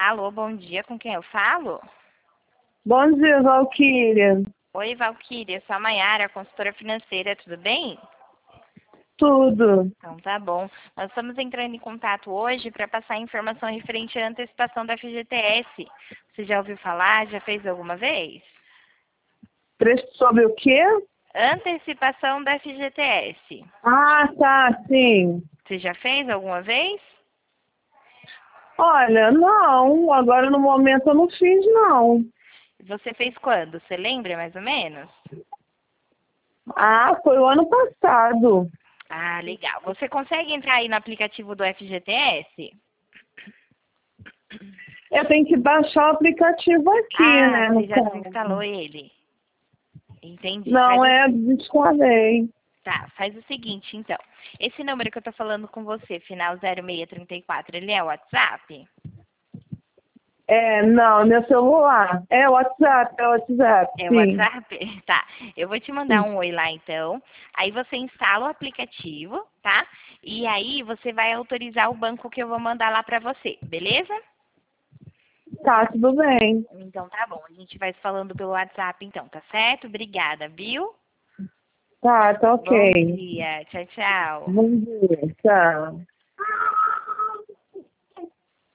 Alô, bom dia, com quem eu falo? Bom dia, Valquíria. Oi, Valquíria, sou a Maiara, consultora financeira, tudo bem? Tudo. Então tá bom. Nós estamos entrando em contato hoje para passar informação referente à antecipação da FGTS. Você já ouviu falar? Já fez alguma vez? Sobre o quê? Antecipação da FGTS. Ah, tá, sim. Você já fez alguma vez? Olha, não, agora no momento eu não fiz, não. Você fez quando? Você lembra mais ou menos? Ah, foi o ano passado. Ah, legal. Você consegue entrar aí no aplicativo do FGTS? Eu tenho que baixar o aplicativo aqui, Ah, né, você no já caso. desinstalou ele. Entendi. Não, desinstalei. Tá, faz o seguinte, então. Esse número que eu tô falando com você, final 0634, ele é o WhatsApp? Não, meu celular. É WhatsApp, É o sim. WhatsApp? Tá. Eu vou te mandar Sim. um oi lá, então. Aí você instala o aplicativo, tá? E aí você vai autorizar o banco que eu vou mandar lá pra você, beleza? Tá, tudo bem. Então tá bom. A gente vai se falando pelo WhatsApp, então, tá certo? Obrigada, viu? Tá Bom ok. dia. Tchau, tchau. Bom dia, tchau.